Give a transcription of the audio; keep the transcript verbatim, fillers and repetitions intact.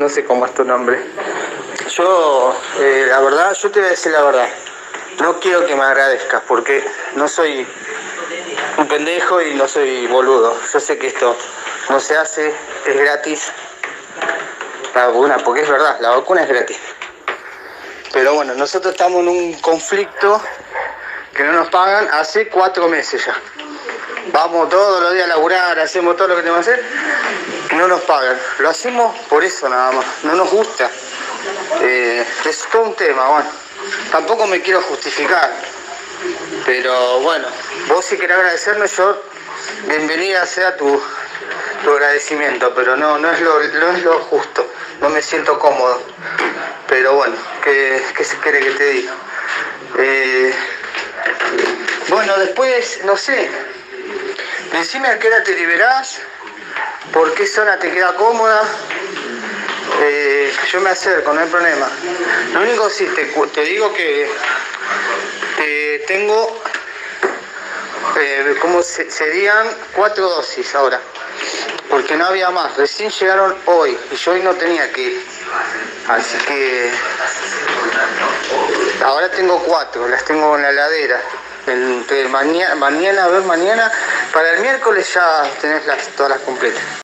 no sé cómo es tu nombre. Yo, eh, la verdad, yo te voy a decir la verdad. No quiero que me agradezcas porque no soy un pendejo y no soy boludo. Yo sé que esto no se hace, es gratis. La vacuna, porque es verdad, la vacuna es gratis. Pero bueno, nosotros estamos en un conflicto que no nos pagan hace cuatro meses ya. Vamos todos los días a laburar, hacemos todo lo que tenemos que hacer, no nos pagan. Lo hacemos por eso nada más, no nos gusta. Eh, es todo un tema, bueno. Tampoco me quiero justificar, pero bueno, vos si querés agradecerme, yo bienvenida sea tu, tu agradecimiento, pero no, no es lo, no es lo justo, no me siento cómodo. Pero bueno, ¿qué, qué se quiere que te diga? Eh, bueno, después, no sé, decime a qué hora te liberás, por qué zona te queda cómoda. Eh, yo me acerco, no hay problema. Lo único sí, te, te digo que eh, tengo, eh, como se, serían cuatro dosis ahora, porque no había más. Recién llegaron hoy y yo hoy no tenía que ir. Así que ahora tengo cuatro, las tengo en la heladera. Entre mañana, mañana, a ver, mañana, para el miércoles ya tenés las, todas las completas.